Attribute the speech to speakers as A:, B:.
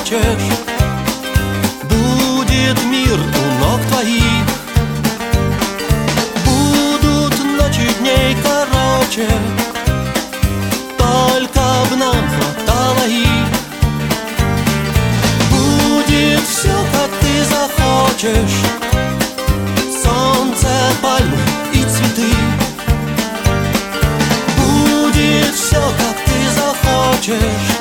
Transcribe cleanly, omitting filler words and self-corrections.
A: захочешь. Будет мир у ног твоих, будут ночи дней короче, только б нам хватало их. Будет все, как ты захочешь: солнце, пальмы и цветы. Будет все, как ты захочешь: